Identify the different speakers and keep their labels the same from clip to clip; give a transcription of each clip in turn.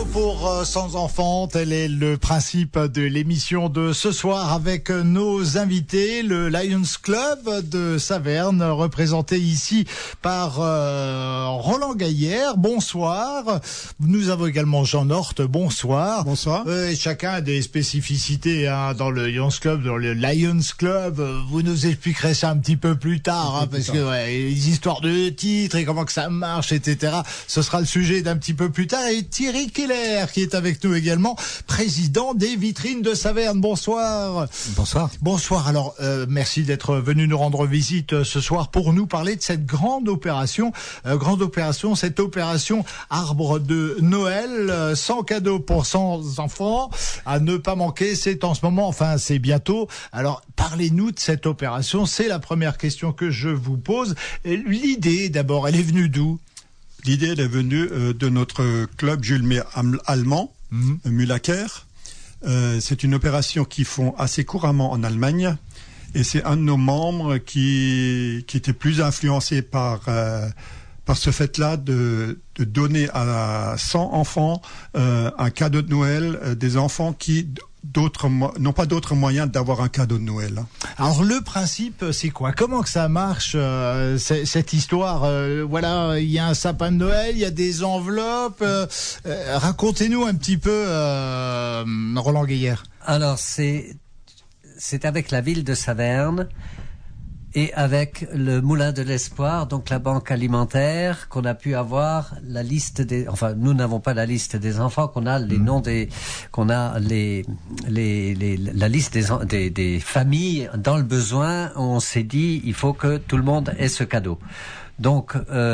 Speaker 1: pour sans enfants, tel est le principe de l'émission de ce soir avec nos invités, le Lions Club de Saverne, représenté ici par Roland Gaillère. Bonsoir. Nous avons également Jean Horte. Bonsoir.
Speaker 2: Bonsoir.
Speaker 1: Chacun a des spécificités dans le Lions Club, dans le Lions Club. Vous nous expliquerez ça un petit peu plus tard, parce que les histoires de titres et comment que ça marche, etc. Ce sera le sujet d'un petit peu plus tard. Et Thierry Keller qui est avec nous également, président des Vitrines de Saverne. Bonsoir.
Speaker 2: Bonsoir.
Speaker 1: Bonsoir. Alors, merci d'être venu nous rendre visite ce soir pour nous parler de cette grande opération, cette opération Arbre de Noël, 100 cadeaux pour 100 enfants, à ne pas manquer. C'est en ce moment, enfin c'est bientôt. Alors, parlez-nous de cette opération. C'est la première question que je vous pose. L'idée, d'abord, elle est venue d'où ?
Speaker 2: L'idée, elle est venue de notre club Jules May allemand, Mühlacker. C'est une opération qu'ils font assez couramment en Allemagne. Et c'est un de nos membres qui était plus influencé par ce fait-là de donner à 100 enfants un cadeau de Noël, des enfants qui n'ont pas d'autres moyens d'avoir un cadeau de Noël.
Speaker 1: Alors le principe, c'est quoi ? Comment que ça marche cette histoire ? Voilà, il y a un sapin de Noël, il y a des enveloppes. Racontez-nous un petit peu, Roland Gaillère.
Speaker 3: Alors c'est avec la ville de Saverne et avec le Moulin de l'Espoir, donc la banque alimentaire, qu'on a pu avoir la liste des... Enfin, nous n'avons pas la liste des enfants, qu'on a les noms des... qu'on a la liste des familles dans le besoin. On s'est dit, il faut que tout le monde ait ce cadeau. Donc,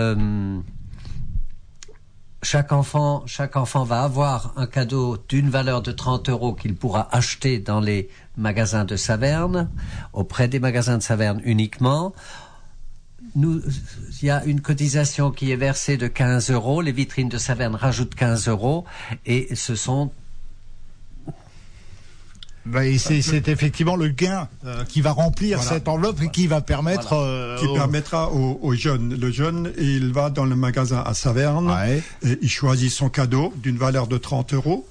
Speaker 3: chaque enfant va avoir un cadeau d'une valeur de 30 € qu'il pourra acheter dans les magasins de Saverne, auprès des magasins de Saverne uniquement. Il y a une cotisation qui est versée de 15 €. Les vitrines de Saverne rajoutent 15 € et ce sont...
Speaker 1: c'est effectivement le gain qui va remplir cette enveloppe et qui va permettre...
Speaker 2: qui permettra aux jeunes. Le jeune, il va dans le magasin à Saverne, et il choisit son cadeau d'une valeur de 30 €.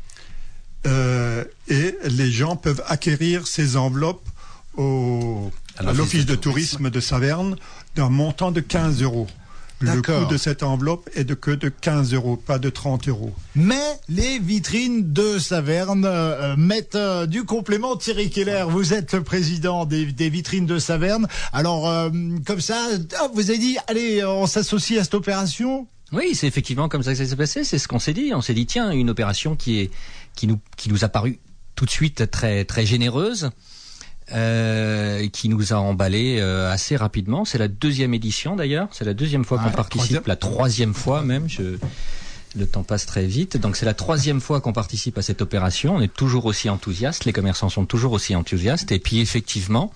Speaker 2: Et les gens peuvent acquérir ces enveloppes à l'office de tourisme de Saverne d'un montant de 15 €. Le coût de cette enveloppe est de 15 €, pas de 30 €.
Speaker 1: Mais les vitrines de Saverne mettent du complément. Thierry Keller, vous êtes le président des vitrines de Saverne. Alors, comme ça, vous avez dit, allez, on s'associe à cette opération ?
Speaker 4: Oui, c'est effectivement comme ça que ça s'est passé. C'est ce qu'on s'est dit. On s'est dit, tiens, une opération qui nous a paru tout de suite très, très généreuse. Qui nous a emballé assez rapidement. C'est la 2e édition d'ailleurs. C'est la 2e fois qu'on participe, la 3e fois même. Le temps passe très vite. Donc c'est la 3e fois qu'on participe à cette opération. On est toujours aussi enthousiastes. Les commerçants sont toujours aussi enthousiastes. Et puis effectivement,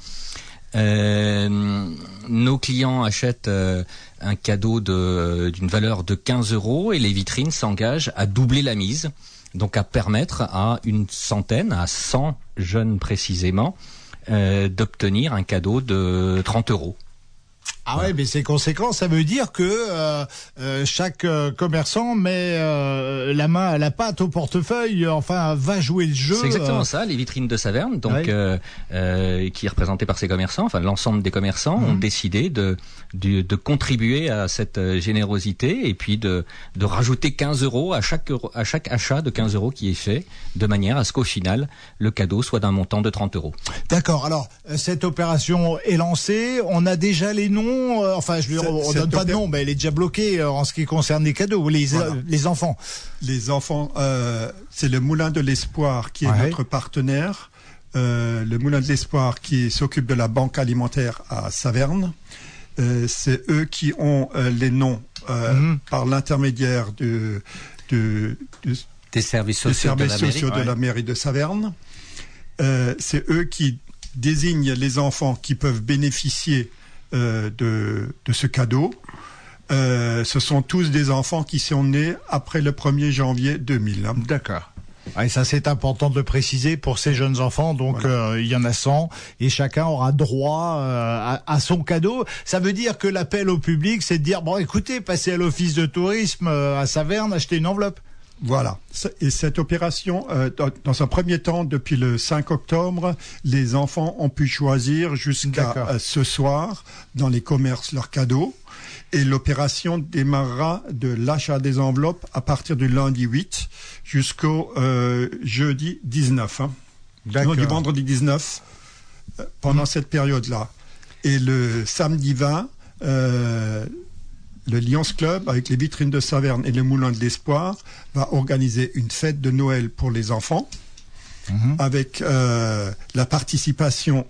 Speaker 4: nos clients achètent un cadeau d'une valeur de 15 € et les vitrines s'engagent à doubler la mise. Donc à permettre à une centaine, à 100 jeunes précisément, d'obtenir un cadeau de 30 €.
Speaker 1: Ah ouais, mais c'est conséquent. Ça veut dire que chaque commerçant met la main à la pâte au portefeuille, enfin va jouer le jeu.
Speaker 4: C'est exactement ça. Les vitrines de Saverne, donc qui est représentée par ces commerçants, enfin l'ensemble des commerçants ont décidé de contribuer à cette générosité et puis de rajouter 15 € à chaque achat de 15 € qui est fait, de manière à ce qu'au final le cadeau soit d'un montant de 30 €.
Speaker 1: D'accord. Alors cette opération est lancée. On a déjà les noms. On donne pas de nom, mais elle est déjà bloquée en ce qui concerne les cadeaux. Les enfants.
Speaker 2: Les enfants, c'est le Moulin de l'Espoir qui est notre partenaire. Le Moulin de l'Espoir qui s'occupe de la banque alimentaire à Saverne. C'est eux qui ont les noms par l'intermédiaire des
Speaker 3: services sociaux
Speaker 2: de la mairie de Saverne. C'est eux qui désignent les enfants qui peuvent bénéficier de ce cadeau. Ce sont tous des enfants qui sont nés après le 1er janvier 2000.
Speaker 1: D'accord. Et ça, c'est important de le préciser pour ces jeunes enfants. Donc, il y en a 100 et chacun aura droit à son cadeau. Ça veut dire que l'appel au public, c'est de dire, bon, écoutez, passez à l'office de tourisme à Saverne, achetez une enveloppe.
Speaker 2: Voilà. Et cette opération, dans un premier temps, depuis le 5 octobre, les enfants ont pu choisir jusqu'à ce soir dans les commerces leurs cadeaux. Et l'opération démarrera de l'achat des enveloppes à partir du lundi 8 jusqu'au jeudi 19. Non, du vendredi 19, pendant cette période-là. Et le samedi 20, le Lions Club, avec les vitrines de Saverne et le Moulin de l'Espoir, va organiser une fête de Noël pour les enfants, avec la participation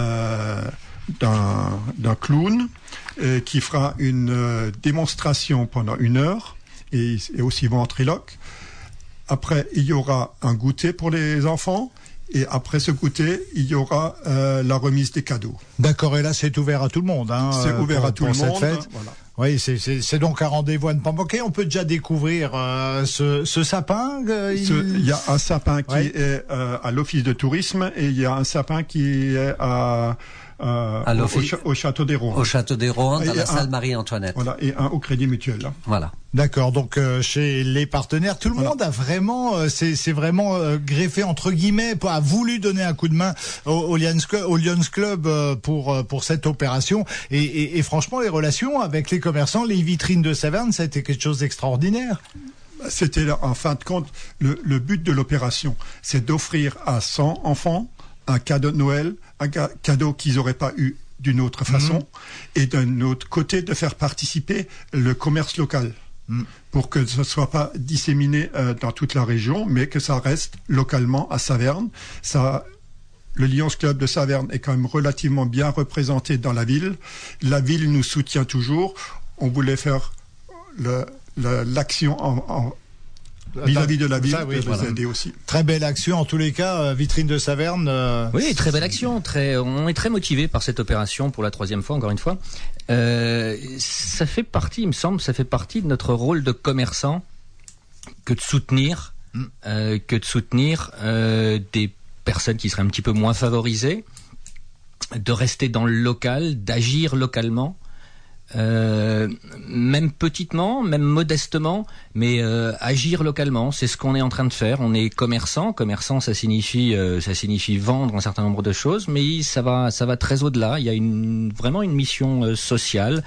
Speaker 2: d'un clown qui fera une démonstration pendant 1 heure, et aussi ventriloque. Après, il y aura un goûter pour les enfants. Et après ce goûter, il y aura la remise des cadeaux.
Speaker 1: D'accord, et là c'est ouvert à tout le monde.
Speaker 2: C'est ouvert à tout le monde.
Speaker 1: Fête. Voilà. Oui, c'est donc un rendez-vous à ne pas manquer. On peut déjà découvrir ce sapin.
Speaker 2: Il y a un sapin qui est à l'office de tourisme, et il y a un sapin qui est au Château des Rohan.
Speaker 3: Au Château des Rohan, dans la salle Marie-Antoinette.
Speaker 2: Voilà, et un au Crédit Mutuel.
Speaker 3: Voilà.
Speaker 1: D'accord, donc chez les partenaires, tout le monde a vraiment, c'est vraiment greffé entre guillemets, a voulu donner un coup de main au Lions Club pour cette opération. Et franchement, les relations avec les commerçants, les vitrines de Saverne, ça a été quelque chose d'extraordinaire.
Speaker 2: C'était, en fin de compte, le but de l'opération, c'est d'offrir à 100 enfants un cadeau de Noël, un cadeau qu'ils n'auraient pas eu d'une autre façon, et d'un autre côté, de faire participer le commerce local. Pour que ce ne soit pas disséminé dans toute la région, mais que ça reste localement à Saverne. Le Lions Club de Saverne est quand même relativement bien représenté dans la ville. La ville nous soutient toujours. On voulait faire l'action vis-à-vis de la ville, de nous aider aussi.
Speaker 1: Très belle action en tous les cas, vitrine de Saverne.
Speaker 4: Oui, très belle action. On est très motivés par cette opération pour la 3e fois, encore une fois. Ça fait partie, il me semble, de notre rôle de commerçant que de soutenir des personnes qui seraient un petit peu moins favorisées, de rester dans le local, d'agir localement. Même petitement, même modestement, mais agir localement, c'est ce qu'on est en train de faire. On est commerçant, ça signifie vendre un certain nombre de choses, mais ça va très au-delà. Il y a vraiment une mission sociale.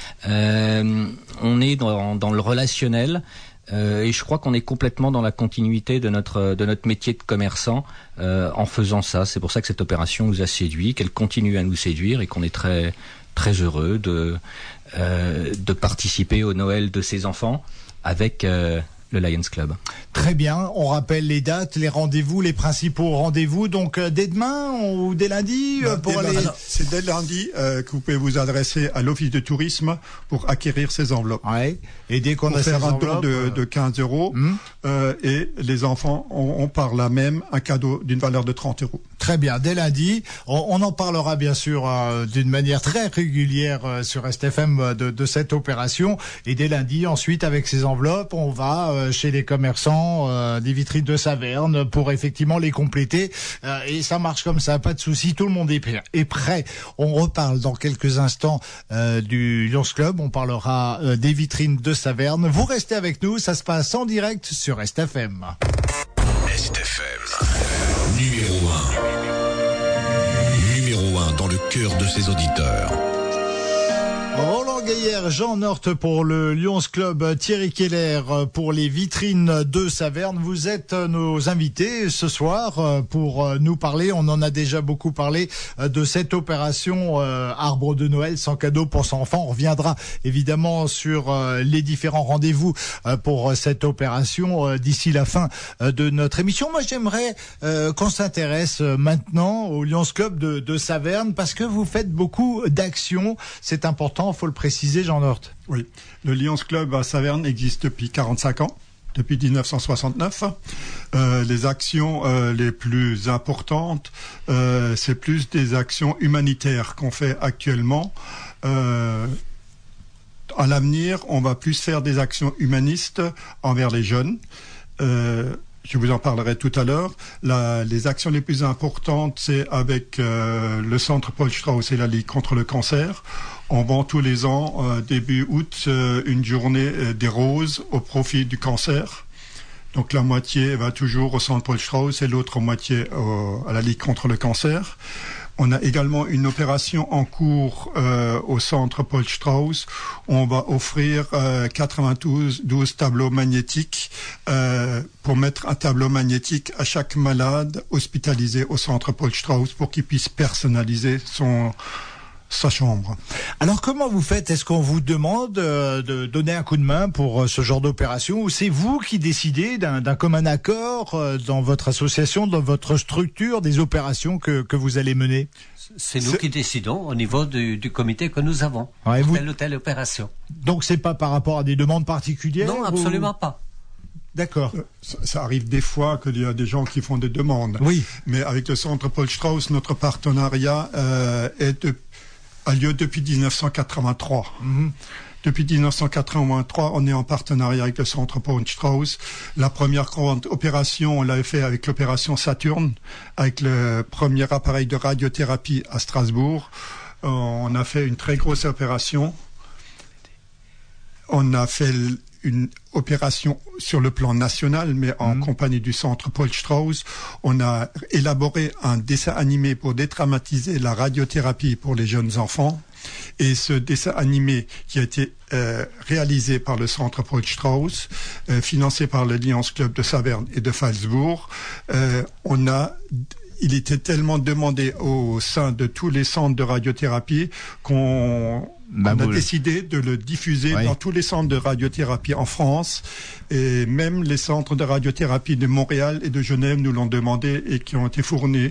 Speaker 4: On est dans le relationnel. Et je crois qu'on est complètement dans la continuité de notre métier de commerçant en faisant ça. C'est pour ça que cette opération nous a séduit, qu'elle continue à nous séduire, et qu'on est très très heureux de participer au Noël de ses enfants avec le Lions Club.
Speaker 1: Très bien, on rappelle les dates, les rendez-vous, les principaux rendez-vous, donc dès demain ou dès lundi
Speaker 2: C'est dès lundi que vous pouvez vous adresser à l'office de tourisme pour acquérir ces enveloppes.
Speaker 1: Ouais. Et dès qu'on a
Speaker 2: faire
Speaker 1: ces
Speaker 2: un don de 15 €, et les enfants ont par là même un cadeau d'une valeur de 30 €.
Speaker 1: Très bien, dès lundi, on en parlera bien sûr d'une manière très régulière sur STFM de cette opération, et dès lundi ensuite avec ces enveloppes on va chez les commerçants des vitrines de Saverne pour effectivement les compléter, et ça marche comme ça, pas de souci, tout le monde est prêt. On reparle dans quelques instants du Lions Club, on parlera des vitrines de Saverne. Vous restez avec nous, ça se passe en direct sur STFM.
Speaker 5: STFM, numéro 1 dans le cœur de ses auditeurs.
Speaker 1: Roland Gaillère, Jean North pour le Lions Club, Thierry Keller pour les vitrines de Saverne. Vous êtes nos invités ce soir pour nous parler, on en a déjà beaucoup parlé, de cette opération Arbre de Noël sans cadeau pour son enfant. On reviendra évidemment sur les différents rendez-vous pour cette opération d'ici la fin de notre émission. Moi j'aimerais qu'on s'intéresse maintenant au Lions Club de Saverne, parce que vous faites beaucoup d'actions, c'est important. Il faut le préciser, Jean North.
Speaker 2: Oui, le Lions Club à Saverne existe depuis 45 ans, depuis 1969. Les actions les plus importantes, c'est plus des actions humanitaires qu'on fait actuellement. À l'avenir, on va plus faire des actions humanistes envers les jeunes. Je vous en parlerai tout à l'heure. Les actions les plus importantes, c'est avec le centre Paul Strauss et la Ligue contre le cancer. On vend tous les ans, début août, une journée des roses au profit du cancer. Donc la moitié va toujours au centre Paul Strauss et l'autre moitié à la Ligue contre le cancer. On a également une opération en cours au centre Paul Strauss. On va offrir 92 tableaux magnétiques pour mettre un tableau magnétique à chaque malade hospitalisé au centre Paul Strauss pour qu'il puisse personnaliser sa chambre.
Speaker 1: Alors comment vous faites? Est-ce qu'on vous demande de donner un coup de main pour ce genre d'opération, ou c'est vous qui décidez d'un commun accord dans votre association, dans votre structure, des opérations que vous allez mener?
Speaker 3: C'est nous qui décidons au niveau du comité que nous avons pour telle ou telle opération.
Speaker 1: Donc c'est pas par rapport à des demandes particulières?
Speaker 3: Non, absolument pas.
Speaker 1: D'accord.
Speaker 2: Ça arrive des fois qu'il y a des gens qui font des demandes.
Speaker 1: Oui.
Speaker 2: Mais avec le centre Paul Strauss, notre partenariat a lieu depuis 1983.
Speaker 1: Mm-hmm.
Speaker 2: Depuis 1983, on est en partenariat avec le centre Paul Strauss. La première grande opération, on l'avait fait avec l'opération Saturne, avec le premier appareil de radiothérapie à Strasbourg. On a fait une très grosse opération. On a fait une opération sur le plan national, mais en compagnie du centre Paul Strauss. On a élaboré un dessin animé pour dédramatiser la radiothérapie pour les jeunes enfants. Et ce dessin animé qui a été réalisé par le centre Paul Strauss, financé par le Lions Club de Saverne et de Phalsbourg, il était tellement demandé au sein de tous les centres de radiothérapie qu'on a décidé de le diffuser dans tous les centres de radiothérapie en France, et même les centres de radiothérapie de Montréal et de Genève nous l'ont demandé et qui ont été fournis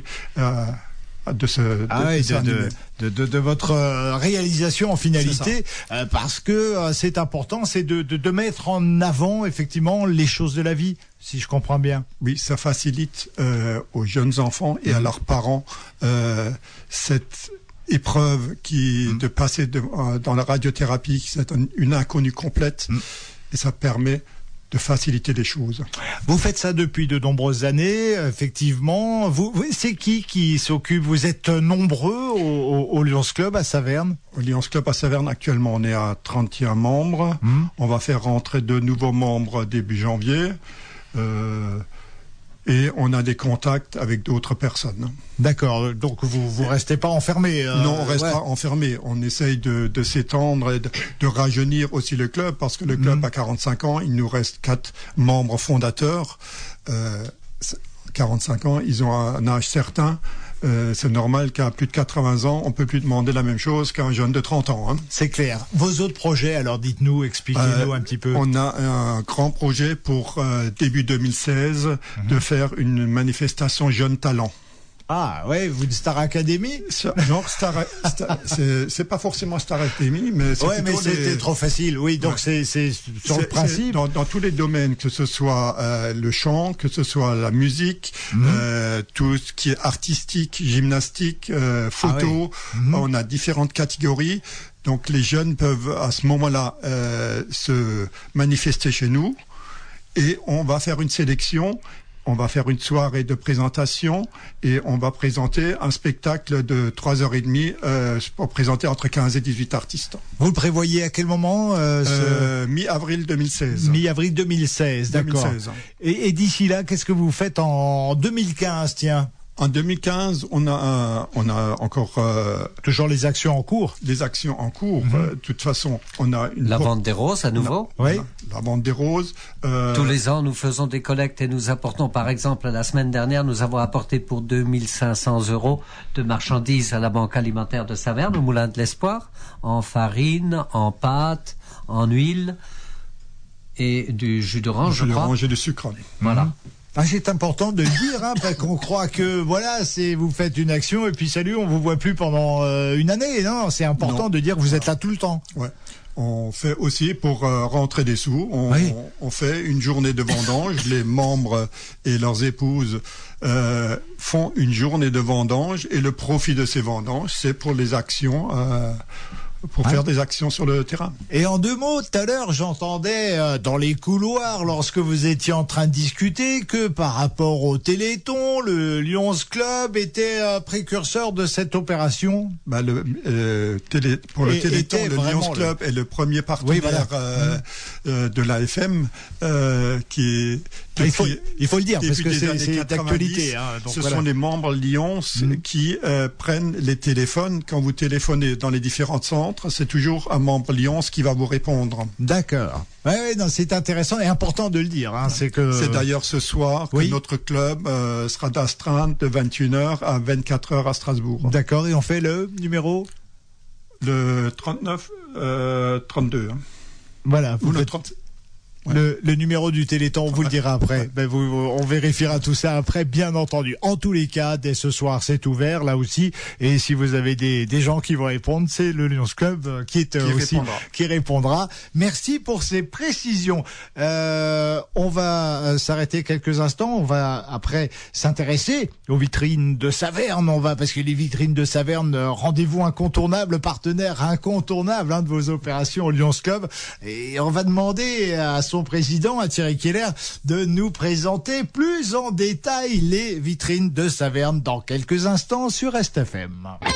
Speaker 1: de votre réalisation en finalité, parce que c'est important, c'est de mettre en avant effectivement les choses de la vie, si je comprends bien.
Speaker 2: Oui, ça facilite aux jeunes enfants et à leurs parents cette épreuve de passer dans la radiothérapie, c'est une inconnue complète, et ça permet de faciliter les choses.
Speaker 1: Vous faites ça depuis de nombreuses années, effectivement. C'est qui s'occupe? Vous êtes nombreux au Lions Club à Saverne?
Speaker 2: Au Lions Club à Saverne, actuellement, on est à 31 membres. On va faire rentrer de nouveaux membres début janvier. Et on a des contacts avec d'autres personnes.
Speaker 1: D'accord, donc vous restez pas enfermé.
Speaker 2: Non, on reste pas enfermé. On essaye de s'étendre et de rajeunir aussi le club, parce que le club a 45 ans, il nous reste 4 membres fondateurs. 45 ans, ils ont un âge certain. C'est normal qu'à plus de 80 ans, on peut plus demander la même chose qu'un jeune de 30 ans. Hein.
Speaker 1: C'est clair. Vos autres projets, alors dites-nous, expliquez-nous un petit peu.
Speaker 2: On a un grand projet pour début 2016 de faire une manifestation Jeunes Talents.
Speaker 1: Ah ouais, vous Star Academy?
Speaker 2: Non, c'est pas forcément Star Academy, mais c'est
Speaker 1: mais c'était trop facile. Oui, donc c'est sur le principe.
Speaker 2: Dans tous les domaines, que ce soit le chant, que ce soit la musique, tout ce qui est artistique, gymnastique, photo, on a différentes catégories. Donc les jeunes peuvent à ce moment-là se manifester chez nous, et on va faire une sélection. On va faire une soirée de présentation et on va présenter un spectacle de 3h30 pour présenter entre 15 et 18 artistes.
Speaker 1: Vous le prévoyez à quel moment
Speaker 2: Mi-avril 2016.
Speaker 1: Mi-avril 2016, d'accord.
Speaker 2: 2016.
Speaker 1: Et d'ici là, qu'est-ce que vous faites en 2015, tiens?
Speaker 2: En 2015, on a encore
Speaker 1: toujours les actions en cours.
Speaker 2: Les actions en cours. De toute façon, on a
Speaker 3: la vente des roses à nouveau.
Speaker 1: Oui.
Speaker 2: La vente des roses.
Speaker 3: Tous les ans, nous faisons des collectes et nous apportons, par exemple, la semaine dernière, nous avons apporté pour 2500 € de marchandises à la Banque alimentaire de Saverne, au Moulin de l'Espoir, en farine, en pâte, en huile et du jus d'orange, je crois.
Speaker 2: Du jus d'orange et du sucre.
Speaker 3: Voilà.
Speaker 1: C'est important de le dire, parce qu'on croit que vous faites une action et puis salut, on vous voit plus pendant une année. Non, c'est important de dire que vous êtes là tout le temps.
Speaker 2: Ouais. On fait aussi pour rentrer des sous. On fait une journée de vendange. Les membres et leurs épouses font une journée de vendange, et le profit de ces vendanges, c'est pour les actions faire des actions sur le terrain.
Speaker 1: Et en 2 mots, tout à l'heure, j'entendais dans les couloirs, lorsque vous étiez en train de discuter, que par rapport au Téléthon, le Lions Club était précurseur de cette opération.
Speaker 2: Pour le Téléthon, le Lions Club est le premier partenaire de l'AFM qui est...
Speaker 1: Il faut le dire, parce que c'est d'actualité.
Speaker 2: Ce sont les membres Lions qui prennent les téléphones. Quand vous téléphonez dans les différents centres, c'est toujours un membre Lions qui va vous répondre.
Speaker 1: D'accord. Non, c'est intéressant et important de le dire. C'est
Speaker 2: d'ailleurs ce soir que notre club sera d'astreinte de 21h à 24h à Strasbourg.
Speaker 1: D'accord, et on fait le numéro ?
Speaker 2: Le 32.
Speaker 1: Voilà.
Speaker 2: Ou le 30.
Speaker 1: Le numéro du Téléthon, on vous le dira après. On vérifiera tout ça après, bien entendu. En tous les cas, dès ce soir, c'est ouvert, là aussi. Et si vous avez des gens qui vont répondre, c'est le Lions Club qui répondra. Merci pour ces précisions. On va s'arrêter quelques instants. On va après s'intéresser aux vitrines de Saverne. Parce que les vitrines de Saverne, rendez-vous incontournable, partenaire incontournable de vos opérations au Lions Club. Et on va demander à son président, à Thierry Keller, de nous présenter plus en détail les vitrines de Saverne dans quelques instants sur RestFM.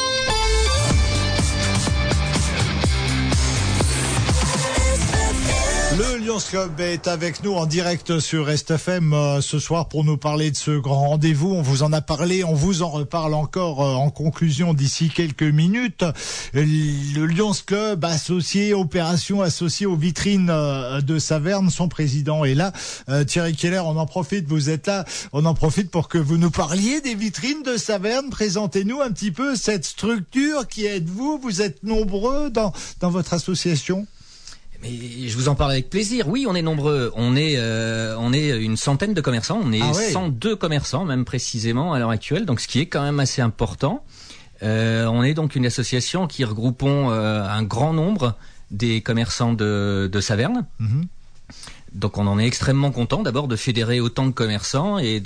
Speaker 1: Le Lions Club est avec nous en direct sur RestFM ce soir pour nous parler de ce grand rendez-vous. On vous en a parlé, on vous en reparle encore en conclusion d'ici quelques minutes. Le Lions Club opération associée aux vitrines de Saverne, son président est là. Thierry Keller, on en profite, vous êtes là, on en profite pour que vous nous parliez des vitrines de Saverne. Présentez-nous un petit peu cette structure, qui êtes-vous ? Vous êtes nombreux dans votre association ?
Speaker 4: Mais je vous en parle avec plaisir. Oui, on est nombreux. On est une centaine de commerçants. On est 102 commerçants, même précisément, à l'heure actuelle. Donc, ce qui est quand même assez important. On est donc une association qui regroupons un grand nombre des commerçants de Saverne. Mm-hmm. Donc, on en est extrêmement content, d'abord, de fédérer autant de commerçants et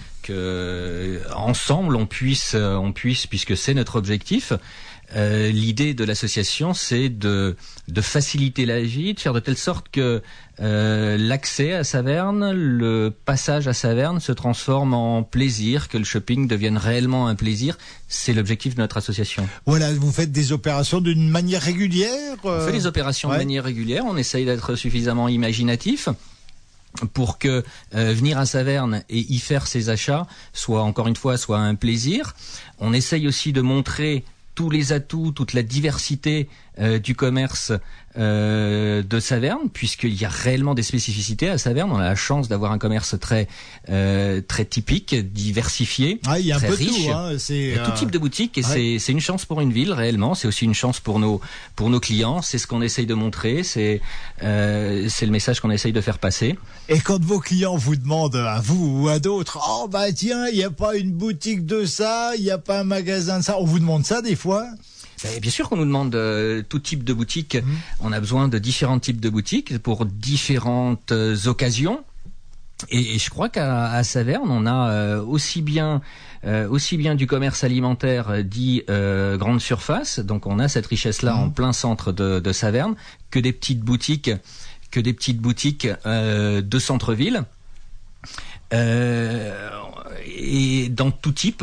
Speaker 4: que ensemble, on puisse, puisque c'est notre objectif. L'idée de l'association, c'est de faciliter la vie, de faire de telle sorte que l'accès à Saverne, le passage à Saverne se transforme en plaisir, que le shopping devienne réellement un plaisir. C'est l'objectif de notre association.
Speaker 1: Voilà, vous faites des opérations d'une manière régulière
Speaker 4: On fait des opérations de manière régulière, on essaye d'être suffisamment imaginatif pour que venir à Saverne et y faire ses achats soit un plaisir. On essaye aussi de montrer tous les atouts, toute la diversité du commerce de Saverne, puisqu'il y a réellement des spécificités à Saverne. On a la chance d'avoir un commerce très typique, diversifié,
Speaker 1: il y a
Speaker 4: très
Speaker 1: un peu
Speaker 4: riche.
Speaker 1: Il
Speaker 4: y a tout type de boutique, et c'est une chance pour une ville réellement. C'est aussi une chance pour nos clients. C'est ce qu'on essaye de montrer. C'est le message qu'on essaye de faire passer.
Speaker 1: Et quand vos clients vous demandent à vous ou à d'autres, tiens, il n'y a pas une boutique de ça, il n'y a pas un magasin de ça, on vous demande ça des fois?
Speaker 4: Bien sûr qu'on nous demande tout type de boutique. On a besoin de différents types de boutiques pour différentes occasions. Et je crois qu'à Saverne, on a aussi bien du commerce alimentaire dit grande surface. Donc on a cette richesse-là en plein centre de Saverne, que des petites boutiques de centre-ville. Et dans tout type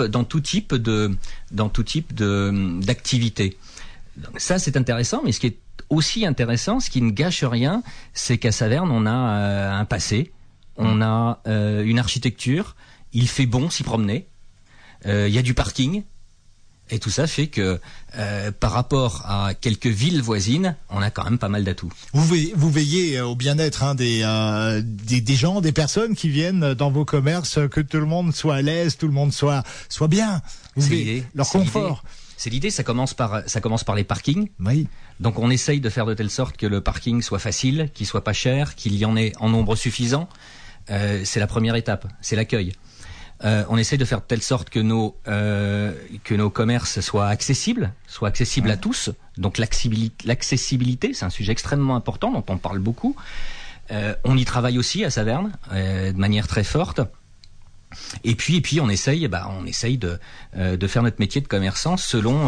Speaker 4: d'activité. Donc ça, c'est intéressant, mais ce qui est aussi intéressant, ce qui ne gâche rien, c'est qu'à Saverne, on a un passé, on a une architecture, il fait bon s'y promener, il y a du parking, et tout ça fait que par rapport à quelques villes voisines, on a quand même pas mal d'atouts.
Speaker 1: Vous veillez au bien-être des gens, des personnes qui viennent dans vos commerces, que tout le monde soit à l'aise, tout le monde soit bien. Leur confort.
Speaker 4: C'est l'idée, ça commence par les parkings.
Speaker 1: Oui.
Speaker 4: Donc on essaye de faire de telle sorte que le parking soit facile, qu'il soit pas cher, qu'il y en ait en nombre suffisant. C'est la première étape, c'est l'accueil. On essaie de faire de telle sorte que nos commerces soient accessibles à tous. Donc l'accessibilité, c'est un sujet extrêmement important dont on parle beaucoup. On y travaille aussi à Saverne de manière très forte. Et puis on essaye de faire notre métier de commerçant selon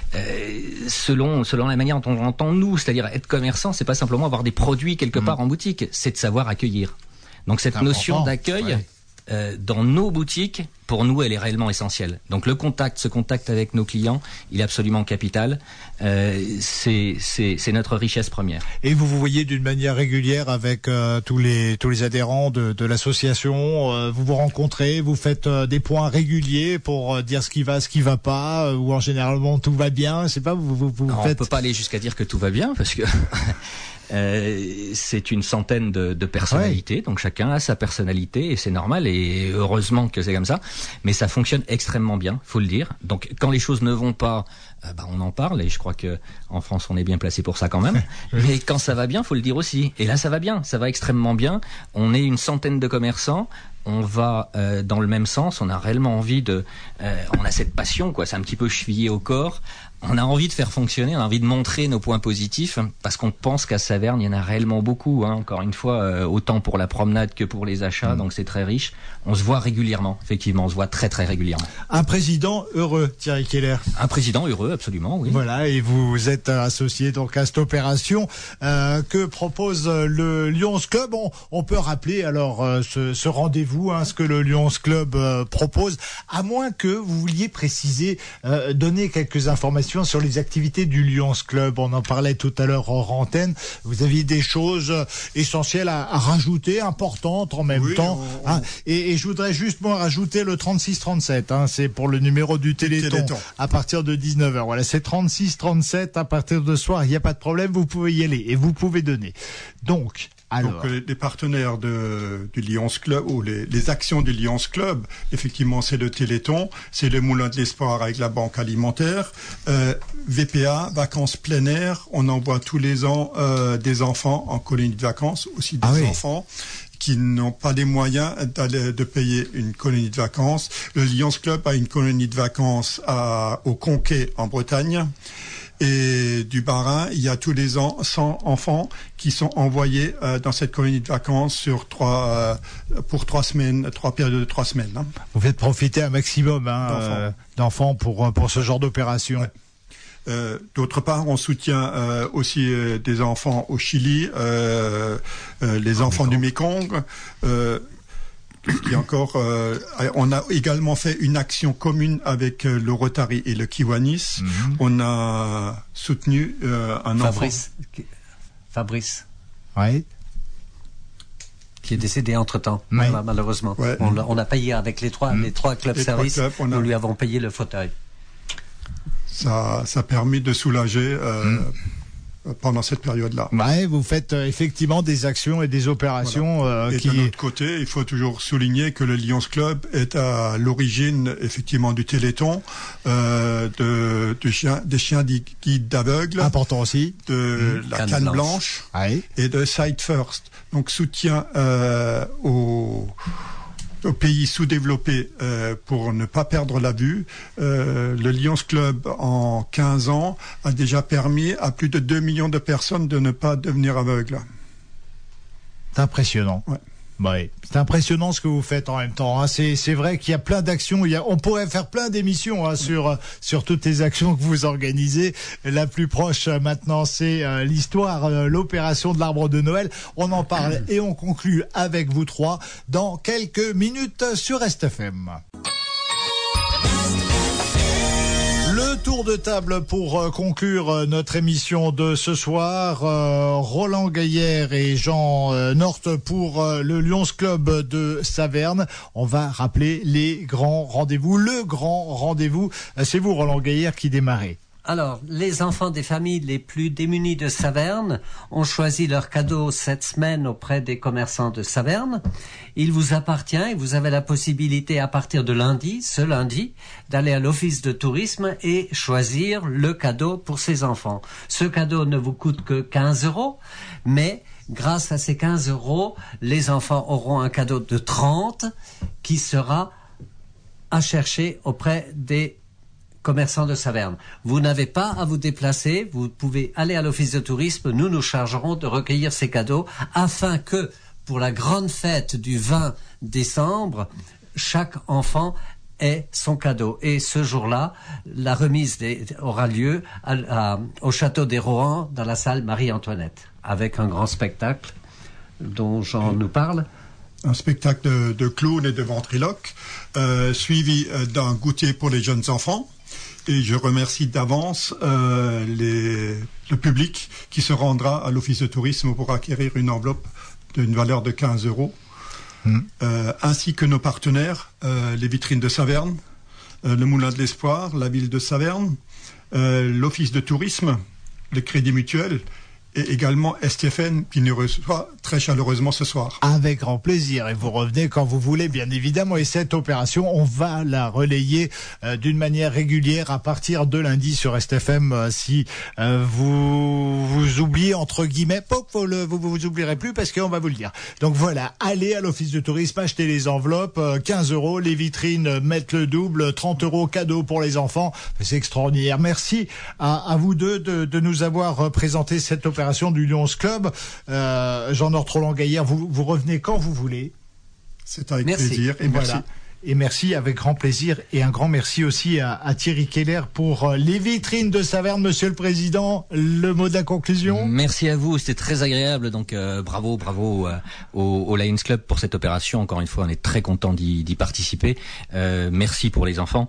Speaker 4: la manière dont on entend nous, c'est-à-dire être commerçant, c'est pas simplement avoir des produits quelque part en boutique, c'est de savoir accueillir. Donc cette notion d'accueil dans nos boutiques, pour nous, elle est réellement essentielle. Donc ce contact avec nos clients, il est absolument capital. C'est notre richesse première.
Speaker 1: Et vous voyez d'une manière régulière avec tous les adhérents de l'association. Vous vous rencontrez, vous faites des points réguliers pour dire ce qui va pas, ou en généralement tout va bien. Je sais pas, vous
Speaker 4: non,
Speaker 1: faites.
Speaker 4: On peut pas aller jusqu'à dire que tout va bien parce que. C'est une centaine de personnalités, donc chacun a sa personnalité et c'est normal et heureusement que c'est comme ça. Mais ça fonctionne extrêmement bien, faut le dire. Donc quand les choses ne vont pas, on en parle et je crois que en France on est bien placé pour ça quand même. Mais quand ça va bien, faut le dire aussi. Et là ça va bien, ça va extrêmement bien. On est une centaine de commerçants. On va dans le même sens. On a réellement envie on a cette passion, quoi. C'est un petit peu chevillé au corps. On a envie de faire fonctionner, on a envie de montrer nos points positifs, parce qu'on pense qu'à Saverne, il y en a réellement beaucoup. Encore une fois, autant pour la promenade que pour les achats, donc c'est très riche. On se voit régulièrement, effectivement, on se voit très très régulièrement.
Speaker 1: Un président heureux, Thierry Keller.
Speaker 4: Un président heureux, absolument, oui.
Speaker 1: Voilà, et vous êtes associé donc à cette opération que propose le Lions Club. On peut rappeler alors ce rendez-vous, ce que le Lions Club propose, à moins que vous vouliez préciser, donner quelques informations sur les activités du Lions Club. On en parlait tout à l'heure hors antenne. Vous aviez des choses essentielles à rajouter, importantes en même temps. Et je voudrais juste rajouter le 3637. C'est pour le numéro du Téléthon à partir de 19h. Voilà, c'est 3637 à partir de ce soir. Il n'y a pas de problème, vous pouvez y aller et vous pouvez donner. Donc,
Speaker 2: les partenaires du Lions Club ou les actions du Lions Club, effectivement, c'est le Téléthon, c'est le Moulin de l'Espoir avec la Banque Alimentaire, VPA, vacances plein air. On envoie tous les ans des enfants en colonie de vacances, aussi des enfants qui n'ont pas les moyens de payer une colonie de vacances. Le Lions Club a une colonie de vacances au Conquet en Bretagne. Et du Bas-Rhin, il y a tous les ans 100 enfants qui sont envoyés dans cette colonie de vacances pour 3 semaines, 3 périodes de 3 semaines.
Speaker 1: Vous faites profiter un maximum d'enfants pour ce genre d'opération.
Speaker 2: Ouais. D'autre part, on soutient aussi des enfants au Chili, les enfants du Mékong. On a également fait une action commune avec le Rotary et le Kiwanis. On a soutenu un
Speaker 3: Fabrice.
Speaker 1: Oui.
Speaker 3: Qui est décédé entre-temps, malheureusement. Ouais. On a payé avec les trois clubs services, nous lui avons payé le fauteuil.
Speaker 2: Ça a permis de soulager pendant cette période-là.
Speaker 1: Ouais, vous faites effectivement des actions et des opérations
Speaker 2: et de notre côté, il faut toujours souligner que le Lions Club est à l'origine effectivement du Téléthon, des chiens guides d'aveugles.
Speaker 1: Important aussi.
Speaker 2: De la canne blanche. Et de Side First. Donc soutien aux pays sous-développés pour ne pas perdre la vue. Le Lions Club, en 15 ans, a déjà permis à plus de 2 millions de personnes de ne pas devenir aveugles.
Speaker 1: C'est impressionnant. Ouais. Ouais, c'est impressionnant ce que vous faites en même temps. C'est vrai qu'il y a plein d'actions. On pourrait faire plein d'émissions sur toutes les actions que vous organisez. La plus proche maintenant, c'est l'histoire, l'opération de l'arbre de Noël. On en parle et on conclut avec vous trois dans quelques minutes sur RestFM. Le tour de table pour conclure notre émission de ce soir. Roland Gaillère et Jean North pour le Lions Club de Saverne. On va rappeler les grands rendez-vous. Le grand rendez-vous, c'est vous, Roland Gaillère, qui démarrez.
Speaker 3: Alors, les enfants des familles les plus démunies de Saverne ont choisi leur cadeau cette semaine auprès des commerçants de Saverne. Il vous appartient et vous avez la possibilité à partir de ce lundi, d'aller à l'office de tourisme et choisir le cadeau pour ces enfants. Ce cadeau ne vous coûte que 15 €, mais grâce à ces 15 €, les enfants auront un cadeau de 30 qui sera à chercher auprès des commerçants de Saverne. Vous n'avez pas à vous déplacer, vous pouvez aller à l'office de tourisme, nous nous chargerons de recueillir ces cadeaux afin que, pour la grande fête du 20 décembre, chaque enfant ait son cadeau. Et ce jour-là, la remise aura lieu au château des Rohan, dans la salle Marie-Antoinette, avec un grand spectacle dont Jean nous parle.
Speaker 2: Un spectacle de clown et de ventriloque, suivi d'un goûter pour les jeunes enfants. Et je remercie d'avance le public qui se rendra à l'office de tourisme pour acquérir une enveloppe d'une valeur de 15 €. Ainsi que nos partenaires, les vitrines de Saverne, le Moulin de l'Espoir, la ville de Saverne, l'office de tourisme, le Crédit Mutuel, et également STFN qui nous reçoit très chaleureusement ce soir.
Speaker 1: Avec grand plaisir, et vous revenez quand vous voulez, bien évidemment. Et cette opération, on va la relayer d'une manière régulière à partir de lundi sur STFM. Si vous oubliez, entre guillemets, vous oublierez plus parce qu'on va vous le dire. Donc voilà, allez à l'office de tourisme, achetez les enveloppes, 15 €, les vitrines mettent le double, 30 € cadeau pour les enfants. C'est extraordinaire. Merci à vous deux de nous avoir présenté cette opération du Lions Club. Jean-Nord Trollon-Gaillard, vous revenez quand vous voulez.
Speaker 2: C'est avec plaisir et merci.
Speaker 1: Voilà. Et merci, avec grand plaisir. Et un grand merci aussi à Thierry Keller pour les vitrines de Saverne. Monsieur le Président, le mot de la conclusion.
Speaker 4: Merci à vous, c'était très agréable. Donc bravo au Lions Club pour cette opération. Encore une fois, on est très content d'y participer. Merci pour les enfants.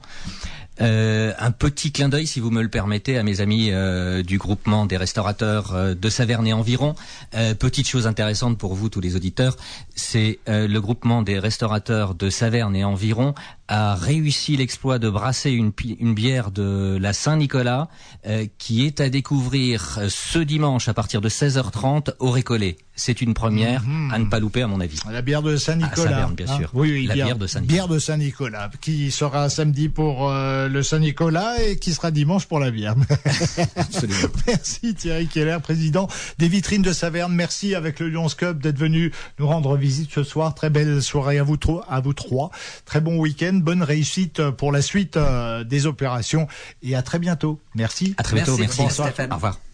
Speaker 4: Un petit clin d'œil, si vous me le permettez, à mes amis du groupement des restaurateurs de Saverne et environ. Petite chose intéressante pour vous, tous les auditeurs, c'est le groupement des restaurateurs de Saverne et environ a réussi l'exploit de brasser une bière de la Saint-Nicolas qui est à découvrir ce dimanche à partir de 16h30 au Récollet. C'est une première à ne pas louper, à mon avis.
Speaker 1: La bière de Saint-Nicolas.
Speaker 4: Saverne, bien sûr.
Speaker 1: Oui,
Speaker 4: la bière de Saint-Nicolas.
Speaker 1: Bière de Saint-Nicolas, qui sera samedi pour le Saint-Nicolas et qui sera dimanche pour la bière.
Speaker 4: Absolument.
Speaker 1: Merci Thierry Keller, président des vitrines de Saverne. Merci avec le Lions Club d'être venu nous rendre visite ce soir. Très belle soirée à vous trois. Très bon week-end. Bonne réussite pour la suite des opérations et à très bientôt. Merci.
Speaker 4: À très bientôt. Merci.
Speaker 3: Stéphane.
Speaker 4: Au revoir.